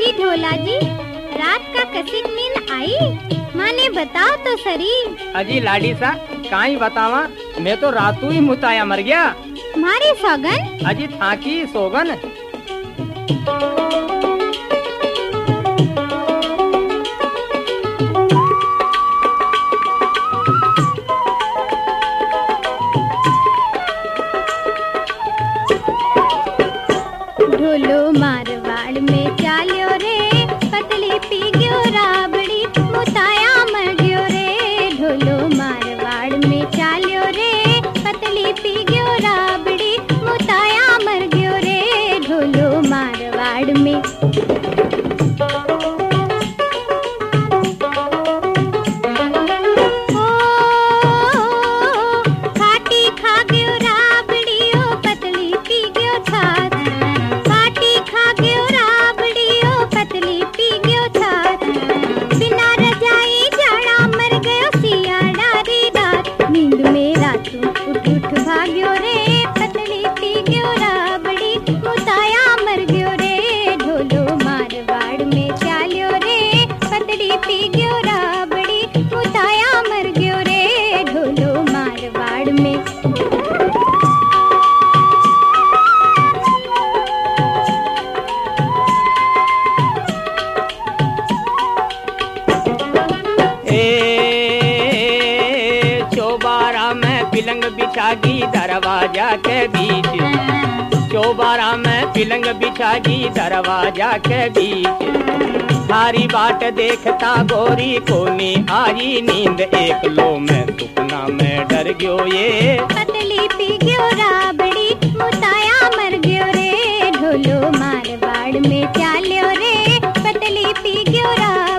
जी ढोला जी, रात का कसिक नींद आई? माने बताओ तो सरी। अजी लाडी सा काई बतावा, मैं तो रातू ही मुताया मर गया। मारे सौगन? अजी थाकी सोगन। ढोलो मारवाड़ में चाल्यो रे, पतली पी गयो राबड़ी, मुताया मर गयो रे। ढोलो मारवाड़ में चाल्यो रे, पतली पी गयो राबड़ी, मुताया मर गयो रे। ढोलो मारवाड़ में भाग्यो रे, पतली पी गयो राबड़ी, मुताया मर गयो रे। ढोलो मारवाड़ में चाल्यो रे, पतली पी गयो राबड़ी, मुताया मर गयो रे। ढोलो मारवाड़ में पिलंग बिछागी दरवाजा के बीच, चौबारा में पिलंग बिछागी दरवाजा के बीच। सारी बाट देखता गोरी को नी आई नींद, एक लो में सुपना में डर गयो ये। पतली पी गयो राबड़ी, मुताया मर गयो रे। ढोलो मारवाड़ में चाल्यो रे, पतली पी गयो राबड़ी।